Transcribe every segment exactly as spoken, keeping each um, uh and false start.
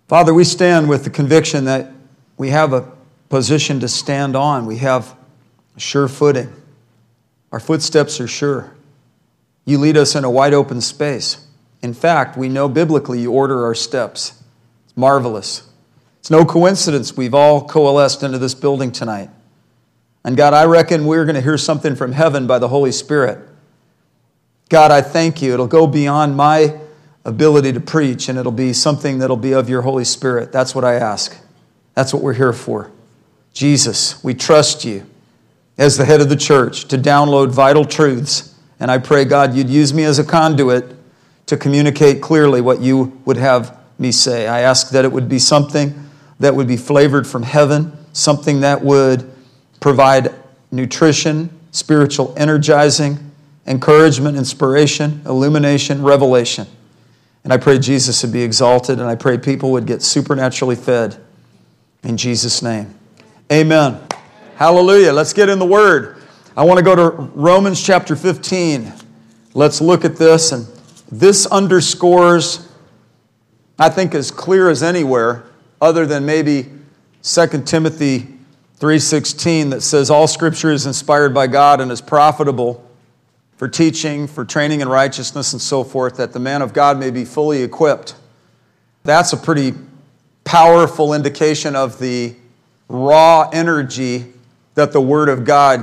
Father, we stand with the conviction that we have a position to stand on. We have sure footing. Our footsteps are sure. You lead us in a wide open space. In fact, we know biblically you order our steps. It's marvelous. It's no coincidence we've all coalesced into this building tonight. And God, I reckon we're going to hear something from heaven by the Holy Spirit. God, I thank you. It'll go beyond my ability to preach, and it'll be something that'll be of your Holy Spirit. That's what I ask. That's what we're here for. Jesus, we trust you as the head of the church to download vital truths. And I pray, God, you'd use me as a conduit to communicate clearly what you would have me say. I ask that it would be something that would be flavored from heaven, something that would provide nutrition, spiritual energizing, encouragement, inspiration, illumination, revelation. And I pray Jesus would be exalted, and I pray people would get supernaturally fed. In Jesus' name. Amen. Hallelujah. Let's get in the Word. I want to go to Romans chapter fifteen. Let's look at this. And this underscores, I think, as clear as anywhere, other than maybe Second Timothy three sixteen, that says, all Scripture is inspired by God and is profitable for teaching, for training in righteousness, and so forth, that the man of God may be fully equipped. That's a pretty powerful indication of the raw energy that the Word of God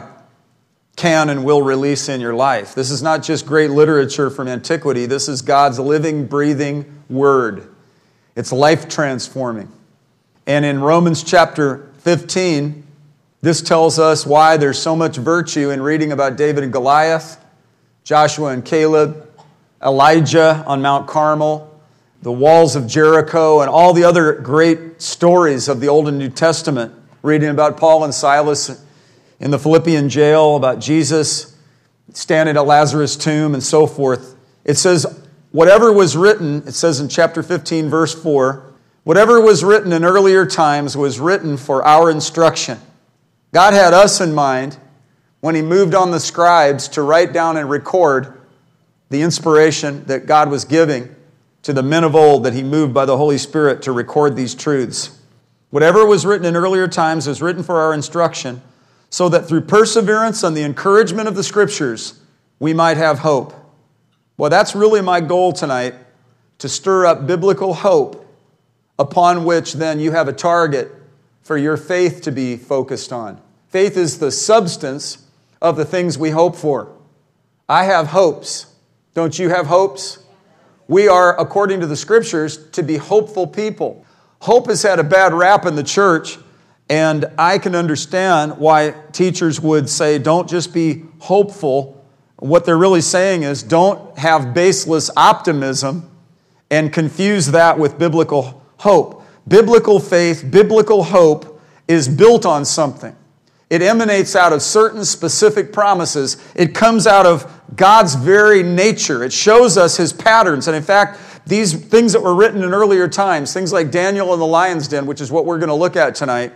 can and will release in your life. This is not just great literature from antiquity. This is God's living, breathing Word. It's life-transforming. And in Romans chapter fifteen, this tells us why there's so much virtue in reading about David and Goliath, Joshua and Caleb, Elijah on Mount Carmel, the walls of Jericho, and all the other great stories of the Old and New Testament, reading about Paul and Silas in the Philippian jail, about Jesus standing at Lazarus' tomb, and so forth. It says, whatever was written, it says in chapter fifteen, verse four, whatever was written in earlier times was written for our instruction. God had us in mind when He moved on the scribes to write down and record the inspiration that God was giving to the men of old, that He moved by the Holy Spirit to record these truths. Whatever was written in earlier times was written for our instruction, so that through perseverance and the encouragement of the Scriptures, we might have hope. Well, that's really my goal tonight, to stir up biblical hope, upon which then you have a target for your faith to be focused on. Faith is the substance of the things we hope for. I have hopes. Don't you have hopes? We are, according to the Scriptures, to be hopeful people. Hope has had a bad rap in the church, and I can understand why teachers would say, don't just be hopeful. What they're really saying is, don't have baseless optimism and confuse that with biblical hope. Biblical faith, biblical hope is built on something. It emanates out of certain specific promises. It comes out of God's very nature. It shows us His patterns. And in fact, these things that were written in earlier times, things like Daniel and the lion's den, which is what we're going to look at tonight,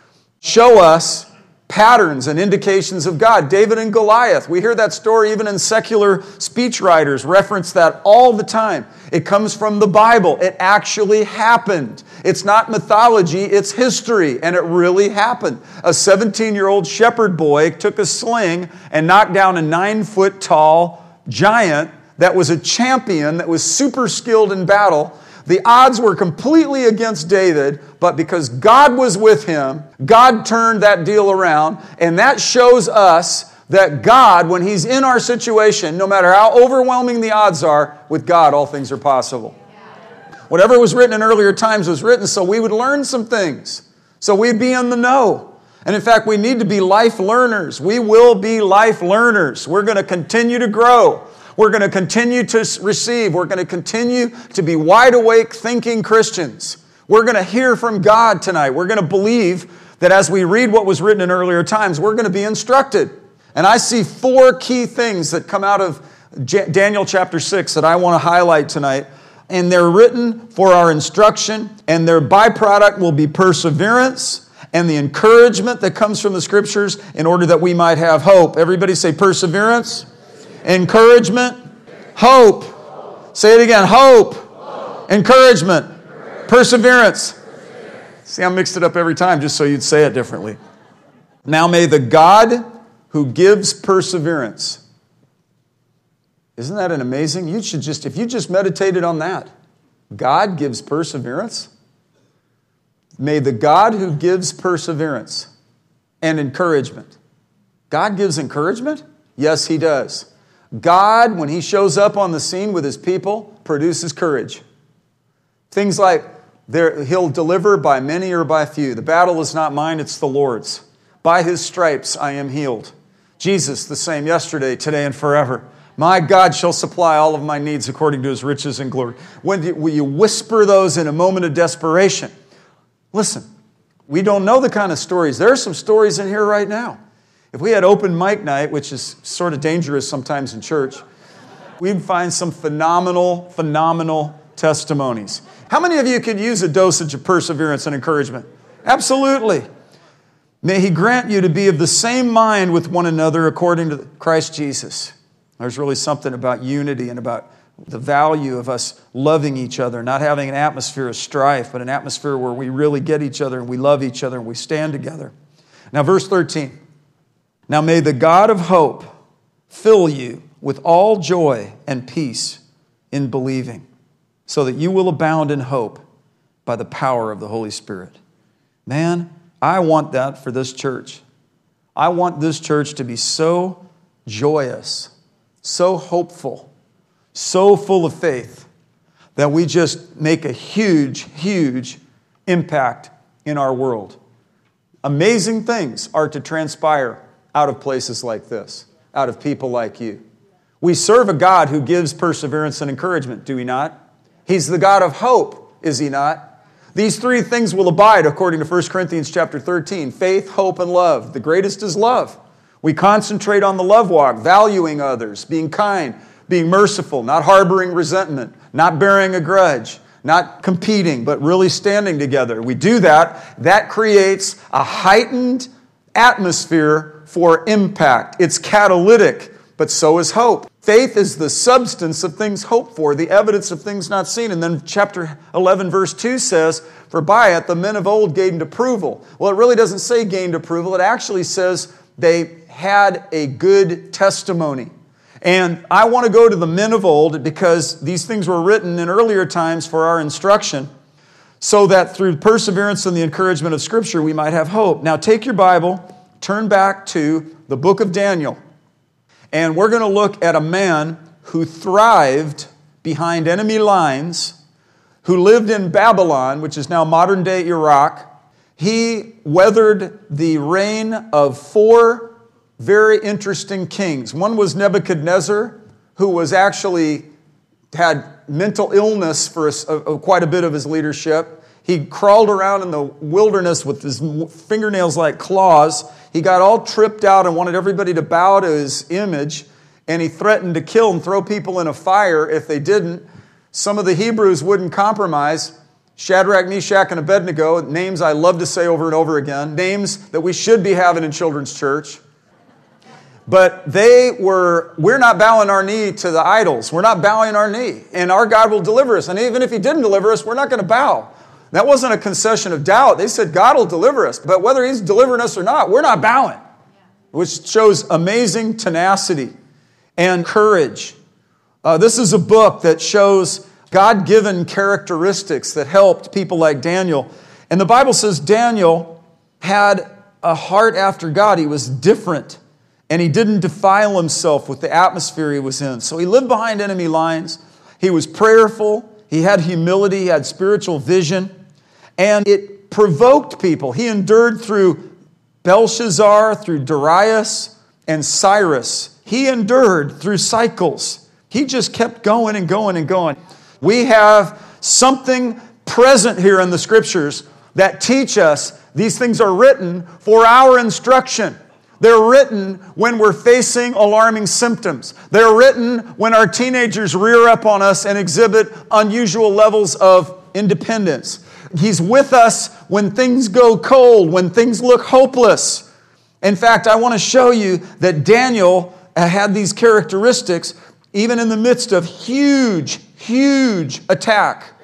show us patterns and indications of God. David and Goliath, we hear that story even in secular speechwriters reference that all the time. It comes from the Bible. It actually happened. It's not mythology, it's history, and it really happened. A seventeen-year-old shepherd boy took a sling and knocked down a nine-foot-tall giant that was a champion, that was super skilled in battle. The odds were completely against David, but because God was with him, God turned that deal around, and that shows us that God, when He's in our situation, no matter how overwhelming the odds are, with God all things are possible. Whatever was written in earlier times was written so we would learn some things, so we'd be in the know. And in fact, we need to be life learners. We will be life learners. We're going to continue to grow. We're going to continue to receive. We're going to continue to be wide awake, thinking Christians. We're going to hear from God tonight. We're going to believe that as we read what was written in earlier times, we're going to be instructed. And I see four key things that come out of Daniel chapter six that I want to highlight tonight. And they're written for our instruction, and their byproduct will be perseverance and the encouragement that comes from the Scriptures in order that we might have hope. Everybody say perseverance. Encouragement. Hope. Say it again. Hope. Encouragement. Perseverance. See, I mixed it up every time just so you'd say it differently. Now may the God who gives perseverance. Isn't that an amazing? You should just, if you just meditated on that. God gives perseverance. May the God who gives perseverance and encouragement. God gives encouragement? Yes, He does. God, when He shows up on the scene with His people, produces courage. Things like, there, He'll deliver by many or by few. The battle is not mine, it's the Lord's. By His stripes I am healed. Jesus, the same yesterday, today, and forever. My God shall supply all of my needs according to His riches and glory. When do you, will you whisper those in a moment of desperation? Listen, we don't know the kind of stories. There are some stories in here right now. If we had open mic night, which is sort of dangerous sometimes in church, we'd find some phenomenal, phenomenal testimonies. How many of you could use a dosage of perseverance and encouragement? Absolutely. May He grant you to be of the same mind with one another according to Christ Jesus. There's really something about unity and about the value of us loving each other, not having an atmosphere of strife, but an atmosphere where we really get each other and we love each other and we stand together. Now, verse thirteen. Now may the God of hope fill you with all joy and peace in believing, so that you will abound in hope by the power of the Holy Spirit. Man, I want that for this church. I want this church to be so joyous, so hopeful, so full of faith that we just make a huge, huge impact in our world. Amazing things are to transpire out of places like this, out of people like you. We serve a God who gives perseverance and encouragement, do we not? He's the God of hope, is He not? These three things will abide according to First Corinthians chapter thirteen. Faith, hope, and love. The greatest is love. We concentrate on the love walk, valuing others, being kind, being merciful, not harboring resentment, not bearing a grudge, not competing, but really standing together. We do that. That creates a heightened atmosphere for impact. It's catalytic, but so is hope. Faith is the substance of things hoped for, the evidence of things not seen. And then chapter eleven, verse two says, for by it the men of old gained approval. Well, it really doesn't say gained approval. It actually says they had a good testimony. And I want to go to the men of old because these things were written in earlier times for our instruction, so that through perseverance and the encouragement of Scripture we might have hope. Now take your Bible, turn back to the book of Daniel. And we're going to look at a man who thrived behind enemy lines, who lived in Babylon, which is now modern-day Iraq. He weathered the reign of four very interesting kings. One was Nebuchadnezzar, who was actually had mental illness for a, a, quite a bit of his leadership. He crawled around in the wilderness with his fingernails like claws. He got all tripped out and wanted everybody to bow to his image, and he threatened to kill and throw people in a fire if they didn't. Some of the Hebrews wouldn't compromise. Shadrach, Meshach, and Abednego, names I love to say over and over again, names that we should be having in children's church. But they were, we're not bowing our knee to the idols. We're not bowing our knee. And our God will deliver us. And even if He didn't deliver us, we're not going to bow. That wasn't a concession of doubt. They said God will deliver us. But whether He's delivering us or not, we're not bowing. Which shows amazing tenacity and courage. Uh, this is a book that shows God-given characteristics that helped people like Daniel. And the Bible says Daniel had a heart after God. He was different. And he didn't defile himself with the atmosphere he was in. So he lived behind enemy lines. He was prayerful. He had humility. He had spiritual vision. And it provoked people. He endured through Belshazzar, through Darius, and Cyrus. He endured through cycles. He just kept going and going and going. We have something present here in the Scriptures that teach us these things are written for our instruction. They're written when we're facing alarming symptoms. They're written when our teenagers rear up on us and exhibit unusual levels of independence. He's with us when things go cold, when things look hopeless. In fact, I want to show you that Daniel had these characteristics even in the midst of huge, huge attack.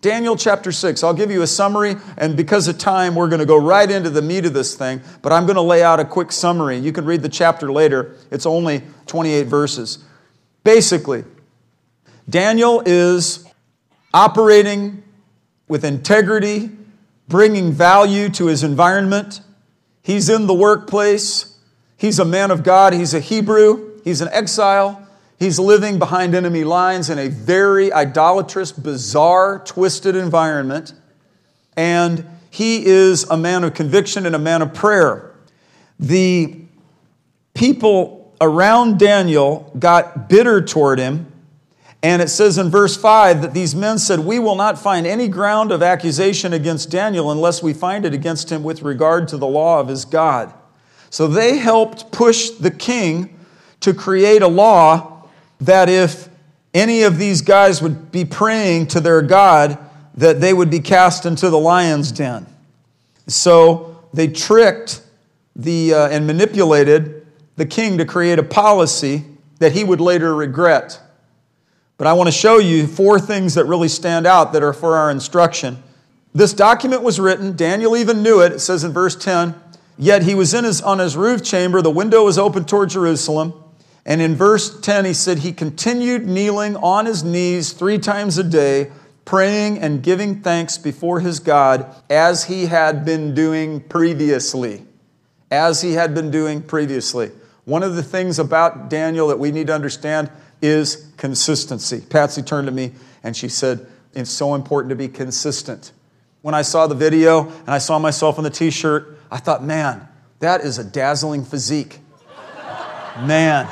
Daniel chapter six. I'll give you a summary, and because of time, we're going to go right into the meat of this thing, but I'm going to lay out a quick summary. You can read the chapter later. It's only twenty-eight verses. Basically, Daniel is operating with integrity, bringing value to his environment. He's in the workplace. He's a man of God. He's a Hebrew. He's an exile. He's living behind enemy lines in a very idolatrous, bizarre, twisted environment. And he is a man of conviction and a man of prayer. The people around Daniel got bitter toward him. And it says in verse five that these men said, "We will not find any ground of accusation against Daniel unless we find it against him with regard to the law of his God." So they helped push the king to create a law that if any of these guys would be praying to their God, that they would be cast into the lion's den. So they tricked the uh, and manipulated the king to create a policy that he would later regret. But I want to show you four things that really stand out that are for our instruction. This document was written. Daniel even knew it. It says in verse ten, "Yet he was in his, on his roof chamber. The window was open toward Jerusalem." And in verse ten, he said, "He continued kneeling on his knees three times a day, praying and giving thanks before his God, as he had been doing previously." As he had been doing previously. One of the things about Daniel that we need to understand is consistency. Patsy turned to me and she said, "It's so important to be consistent." When I saw the video and I saw myself on the t-shirt, I thought, man, that is a dazzling physique. Man.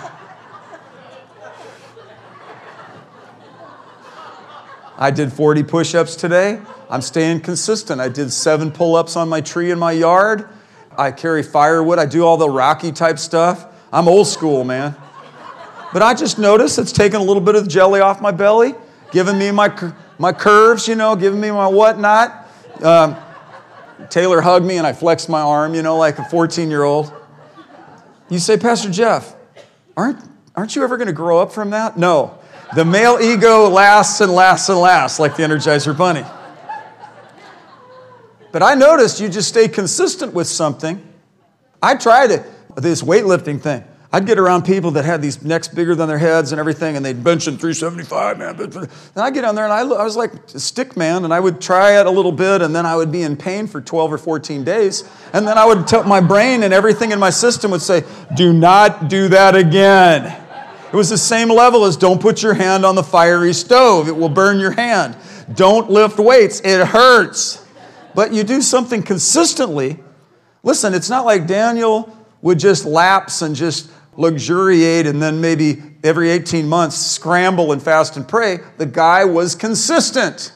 I did forty push-ups today. I'm staying consistent. I did seven pull-ups on my tree in my yard. I carry firewood. I do all the Rocky type stuff. I'm old school, man. But I just noticed it's taking a little bit of the jelly off my belly, giving me my my curves, you know, giving me my whatnot. Um, Taylor hugged me and I flexed my arm, you know, like a fourteen-year-old. You say, "Pastor Jeff, aren't, aren't you ever going to grow up from that?" No. The male ego lasts and lasts and lasts like the Energizer Bunny. But I noticed you just stay consistent with something. I tried it, this weightlifting thing. I'd get around people that had these necks bigger than their heads and everything, and they'd bench in three seventy-five, man. And I'd get on there, and I, I was like a stick man, and I would try it a little bit, and then I would be in pain for twelve or fourteen days. And then I would tell my brain and everything in my system would say, "Do not do that again." It was the same level as don't put your hand on the fiery stove. It will burn your hand. Don't lift weights. It hurts. But you do something consistently. Listen, it's not like Daniel would just lapse and just luxuriate and then maybe every eighteen months scramble and fast and pray. The guy was consistent.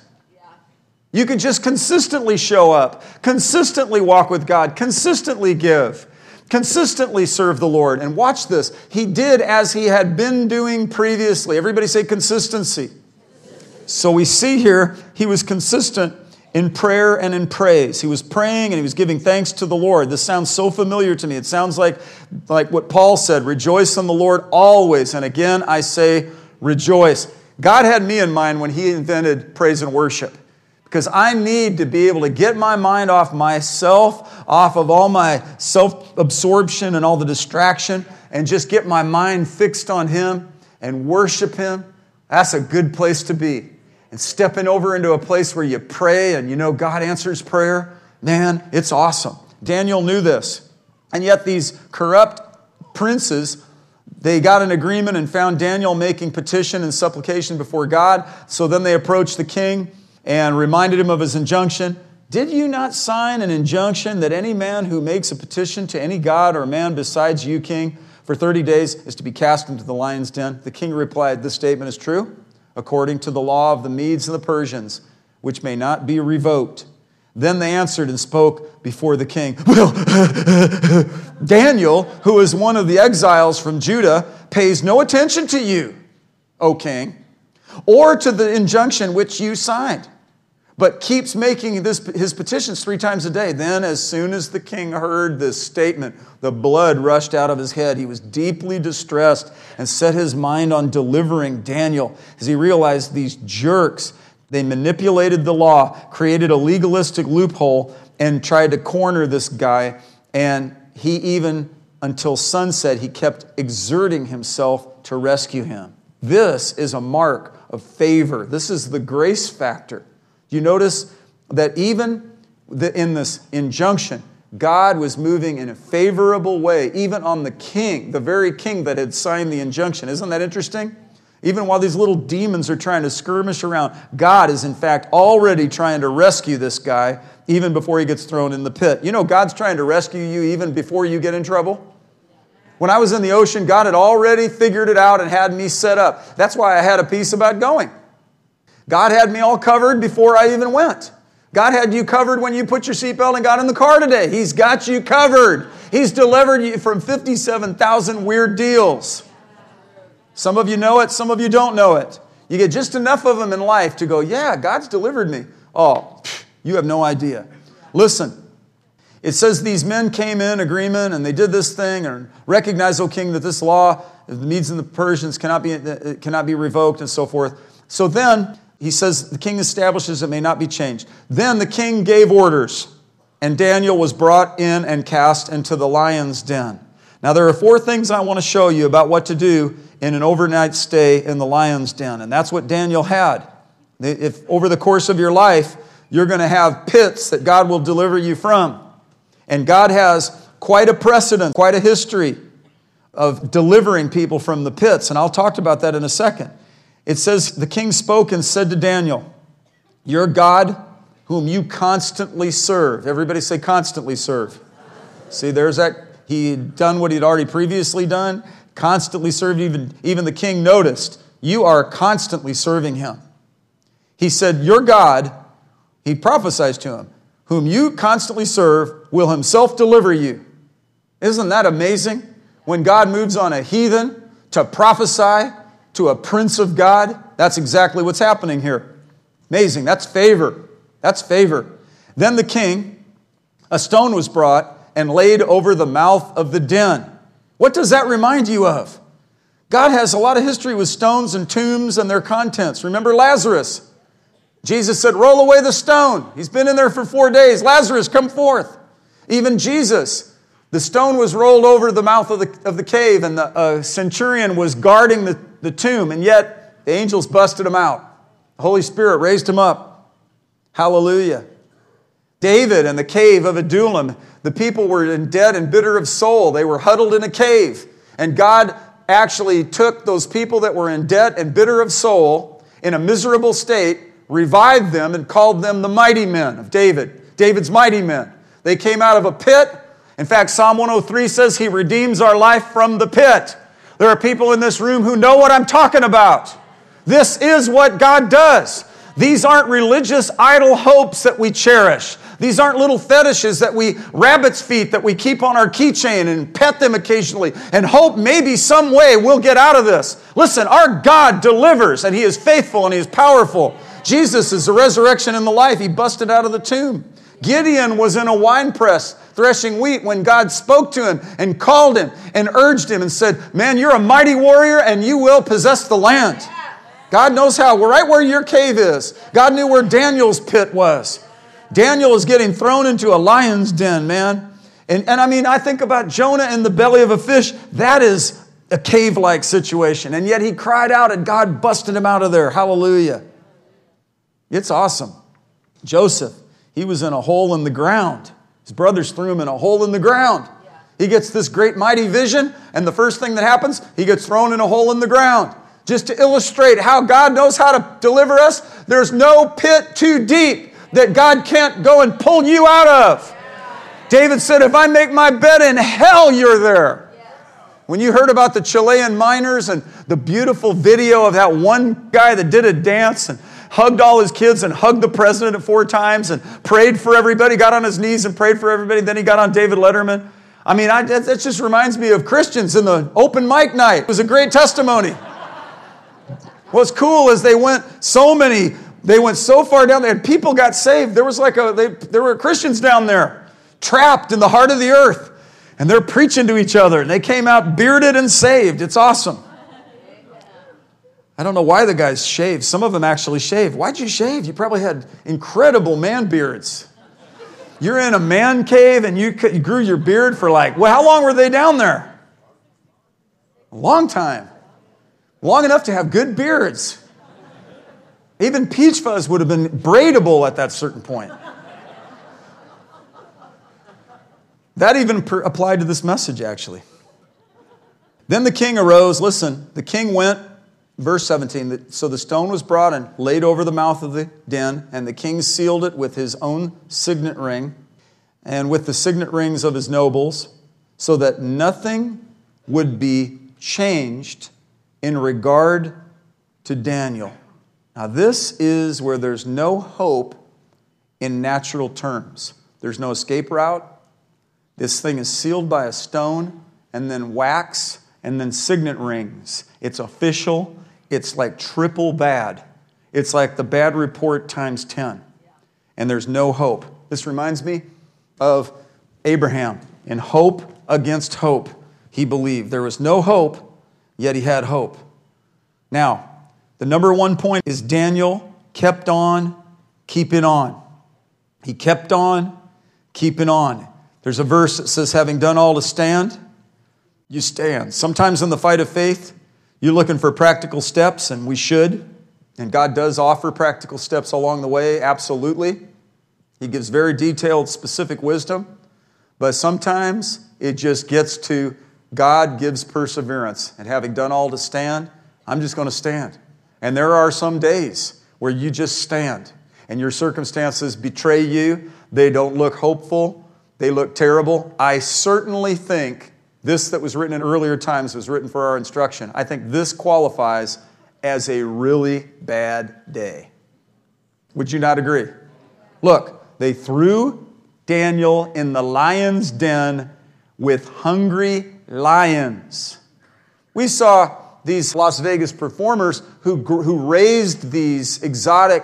You can just consistently show up, consistently walk with God, consistently give, consistently serve the Lord. And watch this. He did as he had been doing previously. Everybody say consistency. So we see here he was consistent in prayer and in praise. He was praying and he was giving thanks to the Lord. This sounds so familiar to me. It sounds like, like what Paul said, "Rejoice in the Lord always." And again, I say rejoice. God had me in mind when he invented praise and worship, because I need to be able to get my mind off myself, off of all my self-absorption and all the distraction, and just get my mind fixed on him and worship him. That's a good place to be. And stepping over into a place where you pray and you know God answers prayer, man, it's awesome. Daniel knew this. And yet these corrupt princes, they got an agreement and found Daniel making petition and supplication before God. So then they approached the king and reminded him of his injunction. "Did you not sign an injunction that any man who makes a petition to any god or man besides you, king, for thirty days is to be cast into the lion's den?" The king replied, "This statement is true, according to the law of the Medes and the Persians, which may not be revoked." Then they answered and spoke before the king. "Well, Daniel, who is one of the exiles from Judah, pays no attention to you, O king, or to the injunction which you signed, but keeps making this, his petitions three times a day." Then as soon as the king heard this statement, the blood rushed out of his head. He was deeply distressed and set his mind on delivering Daniel, as he realized these jerks They manipulated the law, created a legalistic loophole, and tried to corner this guy. And he even, until sunset, he kept exerting himself to rescue him. This is a mark of favor. This is the grace factor. You notice that even in this injunction, God was moving in a favorable way, even on the king, the very king that had signed the injunction. Isn't that interesting? Even while these little demons are trying to skirmish around, God is in fact already trying to rescue this guy even before he gets thrown in the pit. You know, God's trying to rescue you even before you get in trouble. When I was in the ocean, God had already figured it out and had me set up. That's why I had a peace about going. God had me all covered before I even went. God had you covered when you put your seatbelt and got in the car today. He's got you covered. He's delivered you from fifty-seven thousand weird deals. Some of you know it, some of you don't know it. You get just enough of them in life to go, yeah, God's delivered me. Oh, you have no idea. Listen, it says these men came in agreement and they did this thing and recognize, O king, that this law of the Medes and the Persians cannot be, cannot be revoked and so forth. So then, he says, the king establishes it may not be changed. Then the king gave orders, and Daniel was brought in and cast into the lion's den. Now there are four things I want to show you about what to do in an overnight stay in the lion's den. And that's what Daniel had. If over the course of your life, you're going to have pits that God will deliver you from. And God has quite a precedent, quite a history of delivering people from the pits. And I'll talk about that in a second. It says, the king spoke and said to Daniel, your God, whom you constantly serve. Everybody say constantly serve. See, there's that. He had done what he'd already previously done. Constantly served. Even, even the king noticed, you are constantly serving him. He said, your God, he prophesies to him, whom you constantly serve will himself deliver you. Isn't that amazing? When God moves on a heathen to prophesy to a prince of God, that's exactly what's happening here. Amazing. That's favor. That's favor. Then the king, a stone was brought and laid over the mouth of the den. What does that remind you of? God has a lot of history with stones and tombs and their contents. Remember Lazarus? Jesus said, roll away the stone. He's been in there for four days. Lazarus, come forth. Even Jesus, the stone was rolled over the mouth of the, of the cave, and the uh, centurion was guarding the, the tomb, and yet the angels busted him out. The Holy Spirit raised him up. Hallelujah. David and the cave of Adullam, the people were in debt and bitter of soul. They were huddled in a cave. And God actually took those people that were in debt and bitter of soul in a miserable state, revived them, and called them the mighty men of David. David's mighty men. They came out of a pit. In fact, Psalm one oh three says he redeems our life from the pit. There are people in this room who know what I'm talking about. This is what God does. These aren't religious idle hopes that we cherish. These aren't little fetishes that we, rabbit's feet that we keep on our keychain and pet them occasionally and hope maybe some way we'll get out of this. Listen, our God delivers, and He is faithful and He is powerful. Jesus is the resurrection and the life. He busted out of the tomb. Gideon was in a wine press threshing wheat when God spoke to him and called him and urged him and said, man, you're a mighty warrior and you will possess the land. God knows how. We're right where your cave is. God knew where Daniel's pit was. Daniel is getting thrown into a lion's den, man. And, and I mean, I think about Jonah in the belly of a fish. That is a cave-like situation. And yet he cried out and God busted him out of there. Hallelujah. It's awesome. Joseph, he was in a hole in the ground. His brothers threw him in a hole in the ground. He gets this great mighty vision, and the first thing that happens, he gets thrown in a hole in the ground. Just to illustrate how God knows how to deliver us, there's no pit too deep that God can't go and pull you out of. David said, if I make my bed in hell, you're there. When you heard about the Chilean miners and the beautiful video of that one guy that did a dance and hugged all his kids and hugged the president four times and prayed for everybody, got on his knees and prayed for everybody, then he got on David Letterman. I mean, I, that, that just reminds me of Christians in the open mic night. It was a great testimony. What's cool is they went so many, they went so far down there, and people got saved. There was like a, they, there were Christians down there, trapped in the heart of the earth, and they're preaching to each other, and they came out bearded and saved. It's awesome. I don't know why the guys shaved. Some of them actually shaved. Why'd you shave? You probably had incredible man beards. You're in a man cave and you grew your beard for like, well, how long were they down there? A long time. Long enough to have good beards. Even Peach Fuzz would have been braidable at that certain point. That even per- applied to this message, actually. Then the king arose. Listen, the king went, verse seventeen, so the stone was brought and laid over the mouth of the den, and the king sealed it with his own signet ring and with the signet rings of his nobles, so that nothing would be changed in regard to Daniel. Now, this is where there's no hope in natural terms. There's no escape route. This thing is sealed by a stone and then wax and then signet rings. It's official. It's like triple bad. It's like the bad report times ten. And there's no hope. This reminds me of Abraham. In hope against hope, he believed. There was no hope, yet he had hope. Now, the number one point is Daniel kept on keeping on. He kept on keeping on. There's a verse that says, having done all to stand, you stand. Sometimes in the fight of faith, you're looking for practical steps, and we should. And God does offer practical steps along the way, absolutely. He gives very detailed, specific wisdom. But sometimes it just gets to God gives perseverance. And having done all to stand, I'm just going to stand. And there are some days where you just stand and your circumstances betray you. They don't look hopeful. They look terrible. I certainly think this that was written in earlier times was written for our instruction. I think this qualifies as a really bad day. Would you not agree? Look, they threw Daniel in the lion's den with hungry lions. We saw these Las Vegas performers who, who raised these exotic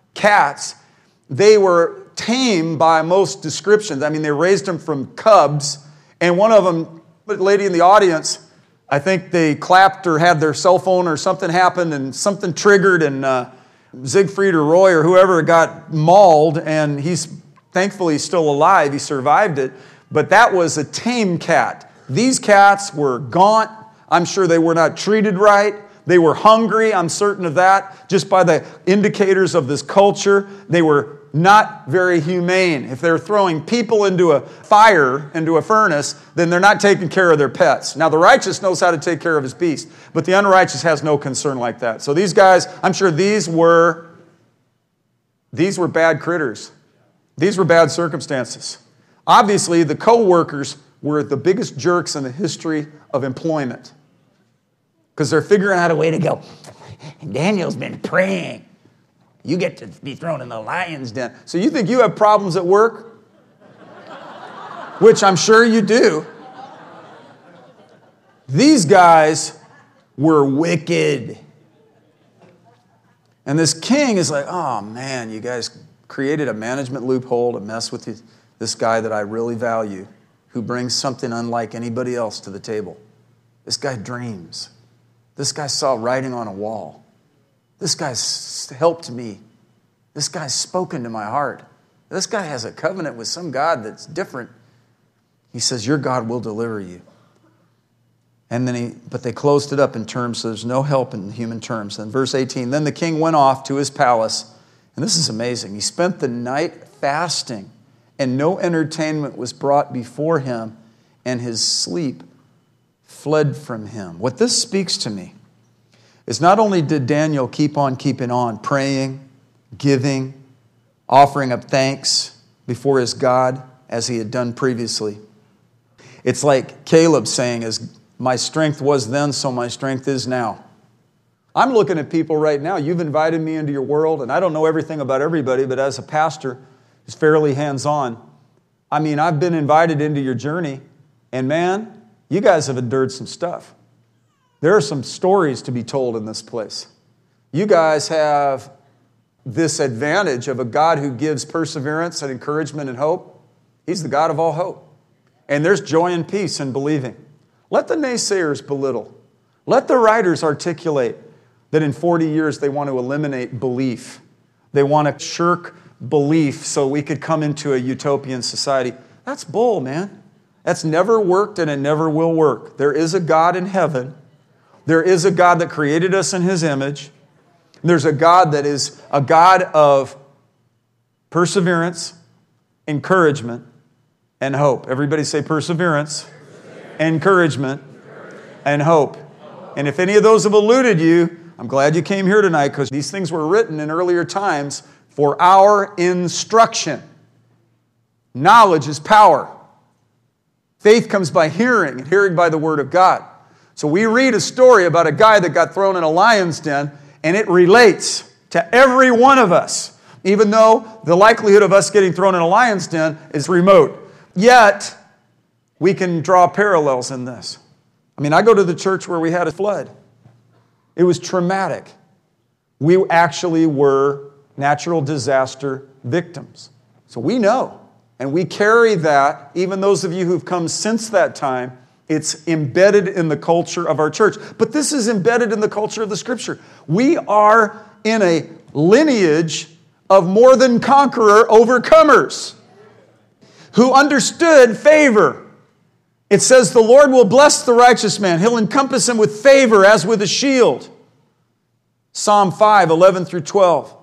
cats. They were tame by most descriptions. I mean, they raised them from cubs, and one of them, the lady in the audience, I think they clapped or had their cell phone or something happened and something triggered, and uh, Siegfried or Roy or whoever got mauled, and he's thankfully still alive. He survived it, but that was a tame cat. These cats were gaunt. I'm sure they were not treated right. They were hungry. I'm certain of that. Just by the indicators of this culture, they were not very humane. If they're throwing people into a fire, into a furnace, then they're not taking care of their pets. Now, the righteous knows how to take care of his beast, but the unrighteous has no concern like that. So these guys, I'm sure these were, these were bad critters. These were bad circumstances. Obviously, the co-workers were the biggest jerks in the history of employment, because they're figuring out a way to go, Daniel's been praying. You get to be thrown in the lion's den. So you think you have problems at work? Which I'm sure you do. These guys were wicked. And this king is like, oh man, you guys created a management loophole to mess with this guy that I really value, who brings something unlike anybody else to the table. This guy dreams. This guy saw writing on a wall. This guy's helped me. This guy's spoken to my heart. This guy has a covenant with some God that's different. He says, your God will deliver you. And then he, but they closed it up in terms, so there's no help in human terms. And verse eighteen, then the king went off to his palace. And this is amazing. He spent the night fasting, and no entertainment was brought before him, and his sleep fled from him. What this speaks to me is not only did Daniel keep on keeping on, praying, giving, offering up thanks before his God as he had done previously. It's like Caleb saying, as my strength was then, so my strength is now. I'm looking at people right now. You've invited me into your world, and I don't know everything about everybody, but as a pastor who's fairly hands-on, I mean, I've been invited into your journey, and man, you guys have endured some stuff. There are some stories to be told in this place. You guys have this advantage of a God who gives perseverance and encouragement and hope. He's the God of all hope. And there's joy and peace in believing. Let the naysayers belittle. Let the writers articulate. that in forty years they want to eliminate belief. They want to shirk belief so we could come into a utopian society. That's bull, man. That's never worked and it never will work. There is a God in heaven. There is a God that created us in His image. There's a God that is a God of perseverance, encouragement, and hope. Everybody say perseverance, perseverance. encouragement, encouragement, and hope. And if any of those have eluded you, I'm glad you came here tonight because these things were written in earlier times for our instruction. Knowledge is power. Faith comes by hearing, and hearing by the Word of God. So we read a story about a guy that got thrown in a lion's den, and it relates to every one of us, even though the likelihood of us getting thrown in a lion's den is remote. Yet, we can draw parallels in this. I mean, I go to the church where we had a flood. It was traumatic. We actually were natural disaster victims. So we know. And we carry that, even those of you who've come since that time, it's embedded in the culture of our church. But this is embedded in the culture of the Scripture. We are in a lineage of more than conqueror overcomers who understood favor. It says the Lord will bless the righteous man. He'll encompass him with favor as with a shield. Psalm five, eleven through twelve.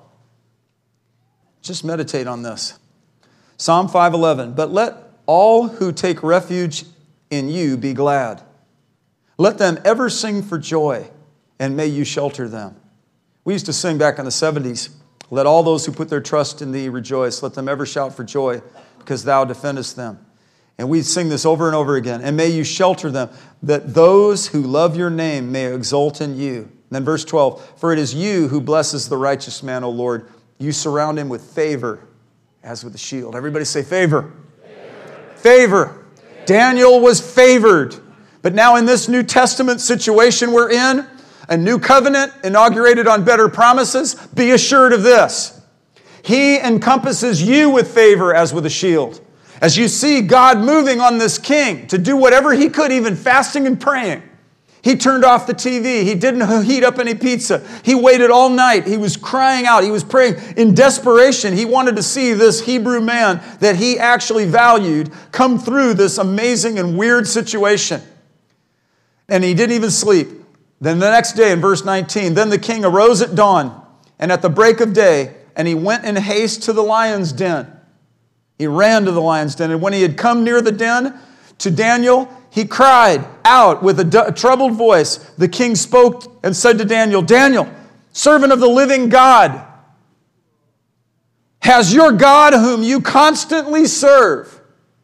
Just meditate on this. Psalm five eleven, but let all who take refuge in you be glad. Let them ever sing for joy, and may you shelter them. We used to sing back in the seventies, let all those who put their trust in thee rejoice. Let them ever shout for joy, because thou defendest them. And we sing this over and over again. And may you shelter them, that those who love your name may exult in you. And then verse twelve, for it is you who blesses the righteous man, O Lord. You surround him with favor, as with a shield. Everybody say favor. Favor. Favor. Daniel was favored. But now in this New Testament situation we're in, a new covenant inaugurated on better promises, be assured of this. He encompasses you with favor as with a shield. As you see God moving on this king to do whatever he could, even fasting and praying. He turned off the T V. He didn't heat up any pizza. He waited all night. He was crying out. He was praying in desperation. He wanted to see this Hebrew man that he actually valued come through this amazing and weird situation. And he didn't even sleep. Then the next day in verse nineteen, then the king arose at dawn and at the break of day, and he went in haste to the lion's den. He ran to the lion's den, and when he had come near the den to Daniel, he cried out with a, d- a troubled voice. The king spoke and said to Daniel, Daniel, servant of the living God, has your God, whom you constantly serve,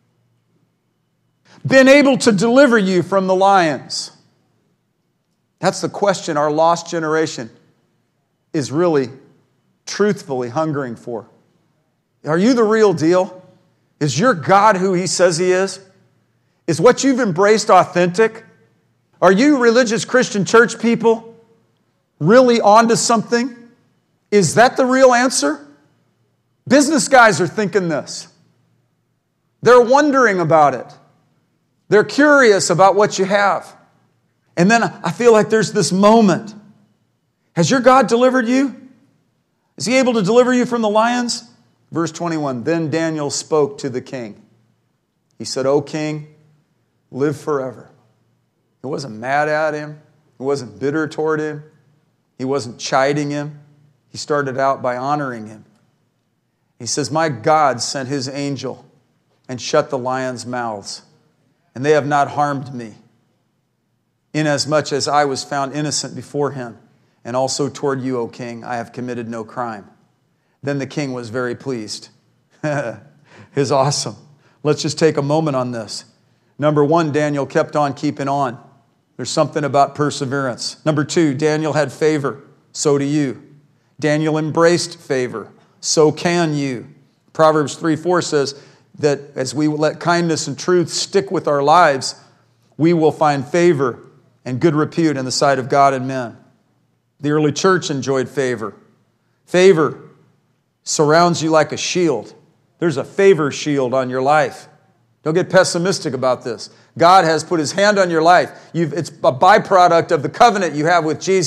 been able to deliver you from the lions? That's the question our lost generation is really truthfully hungering for. Are you the real deal? Is your God who He says He is? Is what you've embraced authentic? Are you religious Christian church people really onto something? Is that the real answer? Business guys are thinking this. They're wondering about it. They're curious about what you have. And then I feel like there's this moment. Has your God delivered you? Is He able to deliver you from the lions? Verse twenty-one, then Daniel spoke to the king. He said, O king, live forever. He wasn't mad at him. He wasn't bitter toward him. He wasn't chiding him. He started out by honoring him. He says, my God sent His angel and shut the lions' mouths, and they have not harmed me, inasmuch as I was found innocent before Him, and also toward you, O king, I have committed no crime. Then the king was very pleased. It's awesome. Let's just take a moment on this. Number one, Daniel kept on keeping on. There's something about perseverance. Number two, Daniel had favor. So do you. Daniel embraced favor. So can you. Proverbs three four says that as we let kindness and truth stick with our lives, we will find favor and good repute in the sight of God and men. The early church enjoyed favor. Favor surrounds you like a shield. There's a favor shield on your life. Don't get pessimistic about this. God has put His hand on your life. You've, it's a byproduct of the covenant you have with Jesus.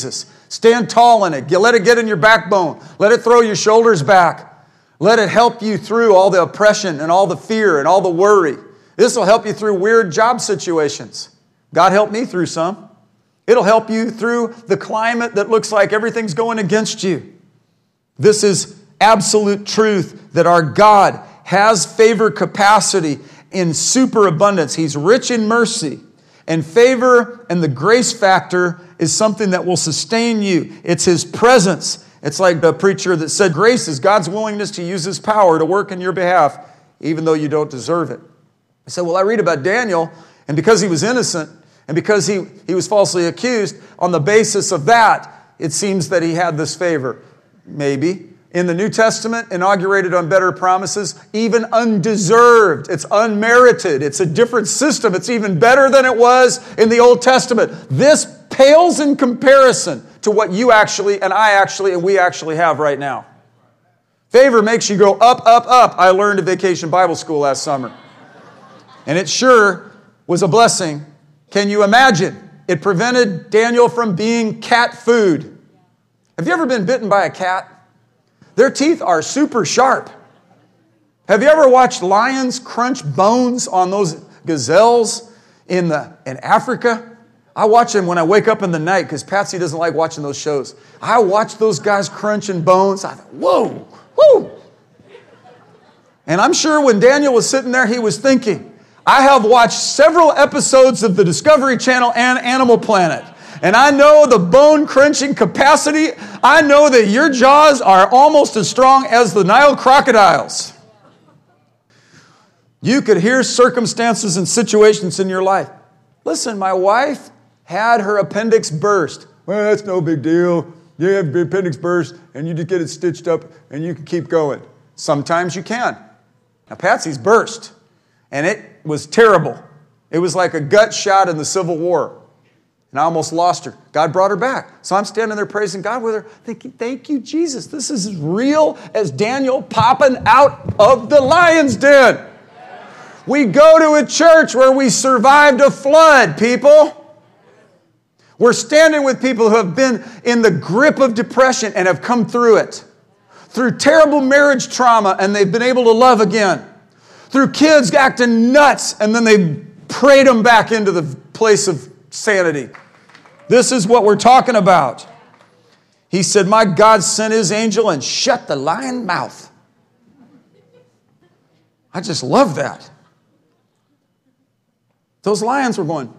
Stand tall in it. Let it get in your backbone. Let it throw your shoulders back. Let it help you through all the oppression and all the fear and all the worry. This will help you through weird job situations. God helped me through some. It'll help you through the climate that looks like everything's going against you. This is absolute truth that our God has favor capacity in superabundance. He's rich in mercy. And favor and the grace factor is something that will sustain you. It's His presence. It's like the preacher that said, grace is God's willingness to use His power to work in your behalf, even though you don't deserve it. I said, well, I read about Daniel, and because he was innocent, and because he, he was falsely accused, on the basis of that, it seems that he had this favor. Maybe. In the New Testament, inaugurated on better promises, even undeserved. It's unmerited. It's a different system. It's even better than it was in the Old Testament. This pales in comparison to what you actually, and I actually, and we actually have right now. Favor makes you go up, up, up. I learned at Vacation Bible School last summer. And it sure was a blessing. Can you imagine? It prevented Daniel from being cat food. Have you ever been bitten by a cat? Their teeth are super sharp. Have you ever watched lions crunch bones on those gazelles in, the, in Africa? I watch them when I wake up in the night because Patsy doesn't like watching those shows. I watch those guys crunching bones. I thought, whoa, whoo. And I'm sure when Daniel was sitting there, he was thinking, I have watched several episodes of the Discovery Channel and Animal Planet. And I know the bone-crunching capacity. I know that your jaws are almost as strong as the Nile crocodiles. You could hear circumstances and situations in your life. Listen, my wife had her appendix burst. Well, that's no big deal. You have your appendix burst, and you just get it stitched up, and you can keep going. Sometimes you can. Now, Patsy's burst, and it was terrible. It was like a gut shot in the Civil War. And I almost lost her. God brought her back. So I'm standing there praising God with her, thinking, thank you, Jesus. This is as real as Daniel popping out of the lion's den. We go to a church where we survived a flood, people. We're standing with people who have been in the grip of depression and have come through it. Through terrible marriage trauma, and they've been able to love again. Through kids acting nuts, and then they prayed them back into the place of sanity. This is what we're talking about. He said, my God sent His angel and shut the lion's mouth. I just love that. Those lions were going.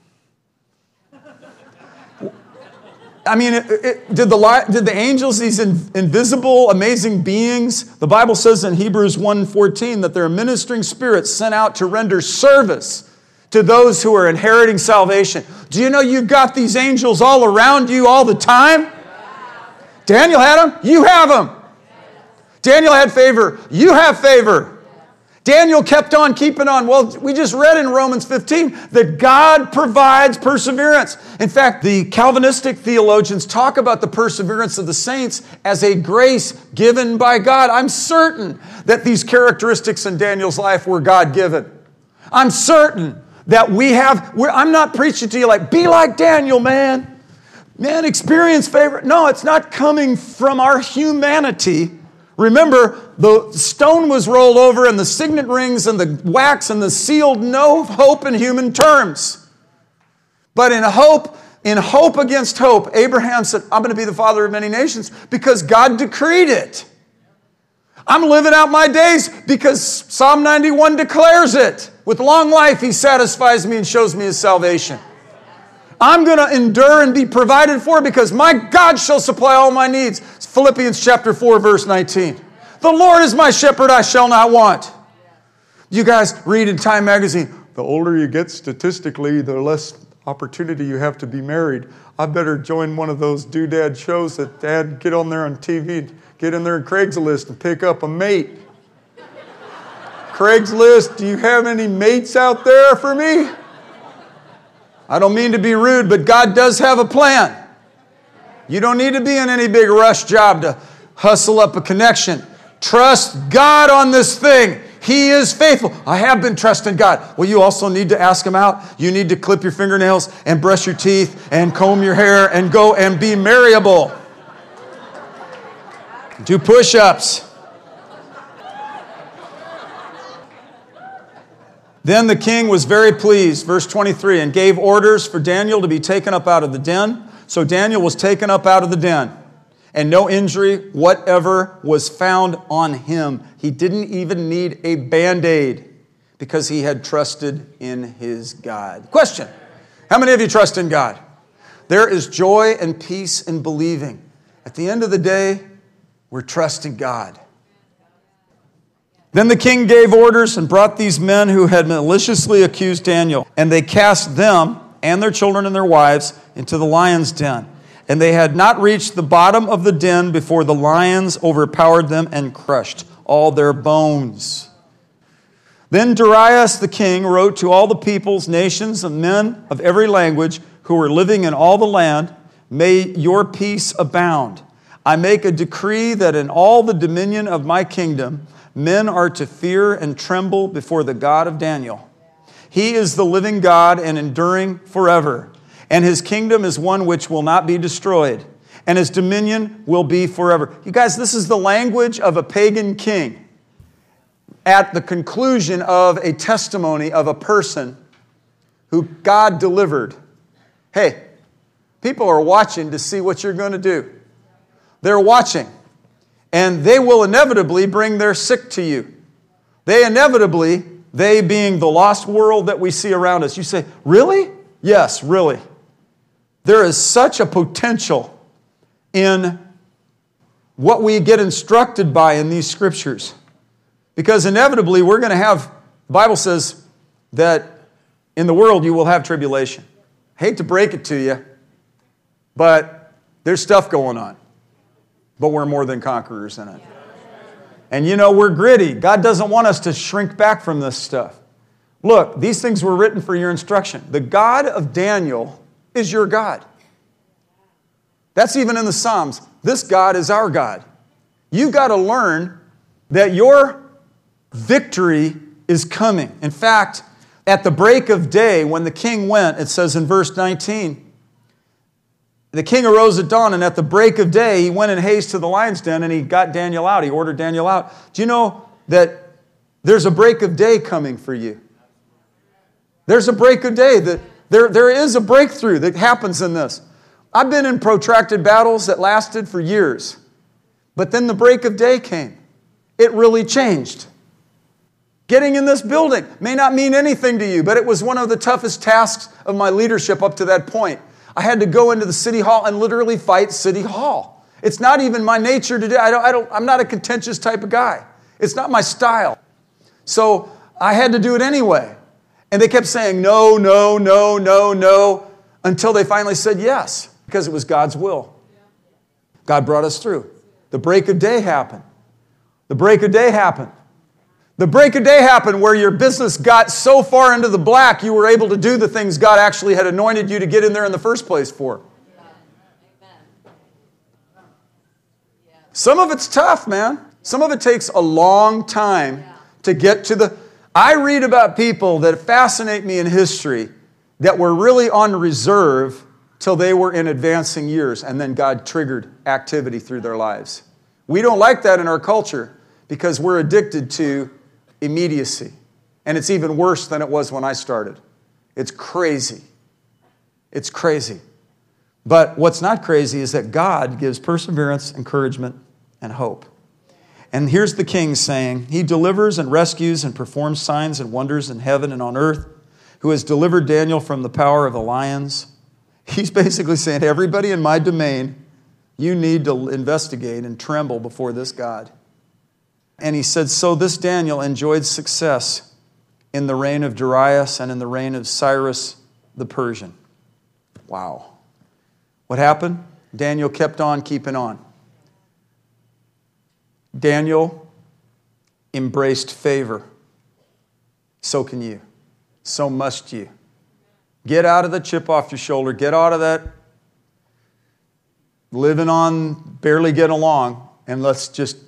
I mean, it, it, did, the, did the angels, these in, invisible, amazing beings, the Bible says in Hebrews one fourteen that they're ministering spirits sent out to render service to those who are inheriting salvation. Do you know you've got these angels all around you all the time? Daniel had them. You have them. Daniel had favor. You have favor. Daniel kept on keeping on. Well, we just read in Romans fifteen that God provides perseverance. In fact, the Calvinistic theologians talk about the perseverance of the saints as a grace given by God. I'm certain that these characteristics in Daniel's life were God-given. I'm certain that we have, we're, I'm not preaching to you like, be like Daniel, man. Man, experience favor. No, it's not coming from our humanity. Remember, the stone was rolled over and the signet rings and the wax and the sealed, no hope in human terms. But in hope, in hope against hope, Abraham said, I'm going to be the father of many nations because God decreed it. I'm living out my days because Psalm ninety-one declares it. With long life, He satisfies me and shows me His salvation. I'm going to endure and be provided for because my God shall supply all my needs. Philippians chapter four, verse nineteen. The Lord is my shepherd, I shall not want. You guys read in Time magazine, the older you get statistically, the less opportunity you have to be married. I better join one of those doodad shows that Dad get on there on T V, get in there in Craigslist and pick up a mate. Craigslist, do you have any mates out there for me? I don't mean to be rude, but God does have a plan. You don't need to be in any big rush job to hustle up a connection. Trust God on this thing. He is faithful. I have been trusting God. Well, you also need to ask Him out. You need to clip your fingernails and brush your teeth and comb your hair and go and be marriable. Do push-ups. Then the king was very pleased, verse twenty-three, and gave orders for Daniel to be taken up out of the den. So Daniel was taken up out of the den, and no injury whatever was found on him. He didn't even need a Band-Aid because he had trusted in his God. Question, how many of you trust in God? There is joy and peace in believing. At the end of the day, we're trusting God. Then the king gave orders and brought these men who had maliciously accused Daniel, and they cast them and their children and their wives into the lion's den. And they had not reached the bottom of the den before the lions overpowered them and crushed all their bones. Then Darius the king wrote to all the peoples, nations, and men of every language who were living in all the land, "May your peace abound. I make a decree that in all the dominion of my kingdom, men are to fear and tremble before the God of Daniel. He is the living God and enduring forever, and His kingdom is one which will not be destroyed, and His dominion will be forever." You guys, this is the language of a pagan king at the conclusion of a testimony of a person who God delivered. Hey, people are watching to see what you're going to do. They're watching. And they will inevitably bring their sick to you. They inevitably, they being the lost world that we see around us. You say, really? Yes, really. There is such a potential in what we get instructed by in these scriptures. Because inevitably we're going to have, the Bible says that in the world you will have tribulation. I hate to break it to you, but there's stuff going on. But we're more than conquerors in it. And you know, we're gritty. God doesn't want us to shrink back from this stuff. Look, these things were written for your instruction. The God of Daniel is your God. That's even in the Psalms. This God is our God. You've got to learn that your victory is coming. In fact, at the break of day, when the king went, it says in verse nineteen, the king arose at dawn, and at the break of day, he went in haste to the lion's den, and he got Daniel out. He ordered Daniel out. Do you know that there's a break of day coming for you? There's a break of day. That there, there is a breakthrough that happens in this. I've been in protracted battles that lasted for years. But then the break of day came. It really changed. Getting in this building may not mean anything to you, but it was one of the toughest tasks of my leadership up to that point. I had to go into the city hall and literally fight city hall. It's not even my nature to do. I don't, I don't, I'm not a contentious type of guy. It's not my style. So I had to do it anyway. And they kept saying no, no, no, no, no, until they finally said yes, because it was God's will. God brought us through. The break of day happened. The break of day happened. The break of day happened where your business got so far into the black you were able to do the things God actually had anointed you to get in there in the first place for. Some of it's tough, man. Some of it takes a long time to get to the... I read about people that fascinate me in history that were really on reserve till they were in advancing years, and then God triggered activity through their lives. We don't like that in our culture because we're addicted to immediacy. And it's even worse than it was when I started. It's crazy. It's crazy. But what's not crazy is that God gives perseverance, encouragement, and hope. And here's the king saying, He delivers and rescues and performs signs and wonders in heaven and on earth, who has delivered Daniel from the power of the lions. He's basically saying, everybody in my domain, you need to investigate and tremble before this God. And he said, so this Daniel enjoyed success in the reign of Darius and in the reign of Cyrus the Persian. Wow. What happened? Daniel kept on keeping on. Daniel embraced favor. So can you. So must you. Get out of the chip off your shoulder. Get out of that living on, barely getting along, and let's just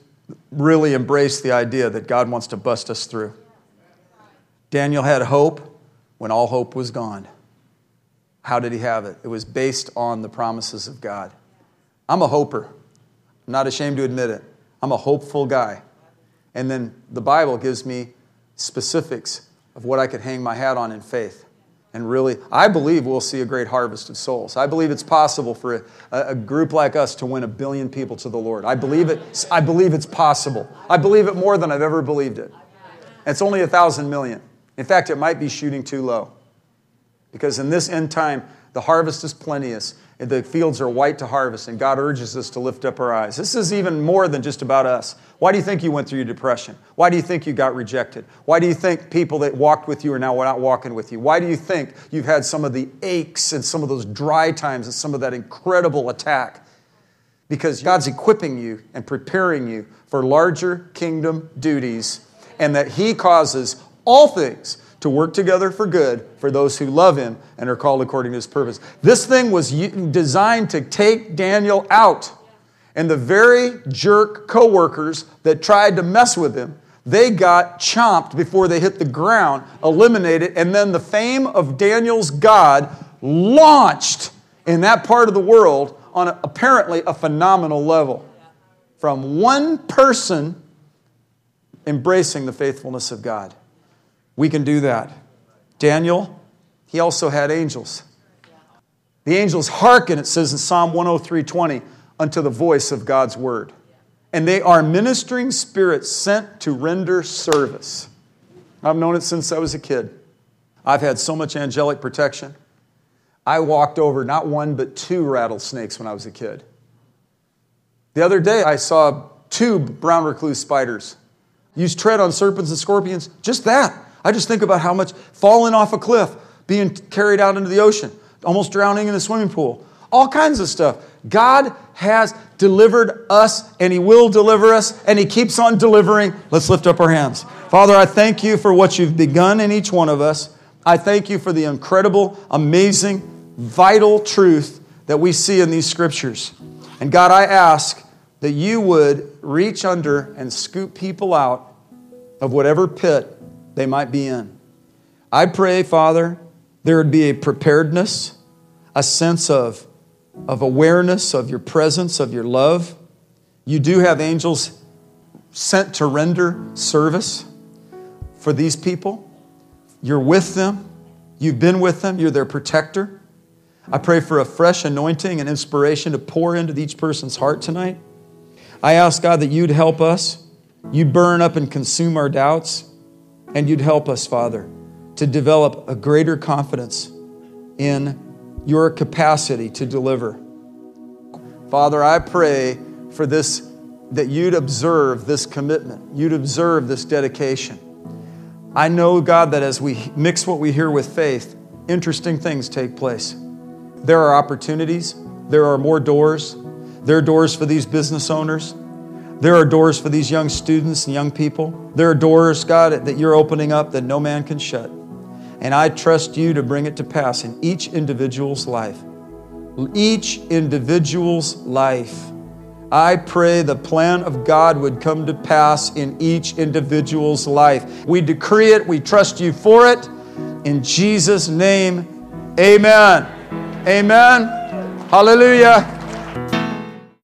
really embrace the idea that God wants to bust us through. Daniel had hope when all hope was gone. How did he have it? It was based on the promises of God. I'm a hoper. I'm not ashamed to admit it. I'm a hopeful guy. And then the Bible gives me specifics of what I could hang my hat on in faith. And really, I believe we'll see a great harvest of souls. I believe it's possible for a, a group like us to win a billion people to the Lord. I believe it. I believe it's possible. I believe it more than I've ever believed it. And it's only a thousand million. In fact, it might be shooting too low. Because in this end time, the harvest is plenteous. The fields are white to harvest, and God urges us to lift up our eyes. This is even more than just about us. Why do you think you went through your depression? Why do you think you got rejected? Why do you think people that walked with you are now not walking with you? Why do you think you've had some of the aches and some of those dry times and some of that incredible attack? Because God's equipping you and preparing you for larger kingdom duties, and that He causes all things to work together for good for those who love Him and are called according to His purpose. This thing was designed to take Daniel out. And the very jerk co-workers that tried to mess with him, they got chomped before they hit the ground, eliminated, and then the fame of Daniel's God launched in that part of the world on a, apparently a phenomenal level. From one person embracing the faithfulness of God. We can do that. Daniel, he also had angels. The angels hearken, it says in Psalm one oh three twenty, unto the voice of God's word. And they are ministering spirits sent to render service. I've known it since I was a kid. I've had so much angelic protection. I walked over not one but two rattlesnakes when I was a kid. The other day I saw two brown recluse spiders. Use tread on serpents and scorpions. Just that. I just think about how much falling off a cliff, being carried out into the ocean, almost drowning in a swimming pool. All kinds of stuff. God has delivered us, and He will deliver us, and He keeps on delivering. Let's lift up our hands. Father, I thank You for what You've begun in each one of us. I thank You for the incredible, amazing, vital truth that we see in these Scriptures. And God, I ask that You would reach under and scoop people out of whatever pit they might be in. I pray, Father, there would be a preparedness, a sense of, of awareness of Your presence, of Your love. You do have angels sent to render service for these people. You're with them. You've been with them. You're their protector. I pray for a fresh anointing and inspiration to pour into each person's heart tonight. I ask, God, that You'd help us. You'd burn up and consume our doubts. And You'd help us, Father, to develop a greater confidence in Your capacity to deliver. Father, I pray for this, that You'd observe this commitment. You'd observe this dedication. I know, God, that as we mix what we hear with faith, interesting things take place. There are opportunities. There are more doors. There are doors for these business owners. There are doors for these young students and young people. There are doors, God, that You're opening up that no man can shut. And I trust You to bring it to pass in each individual's life. Each individual's life. I pray the plan of God would come to pass in each individual's life. We decree it. We trust You for it. In Jesus' name, amen. Amen. Hallelujah.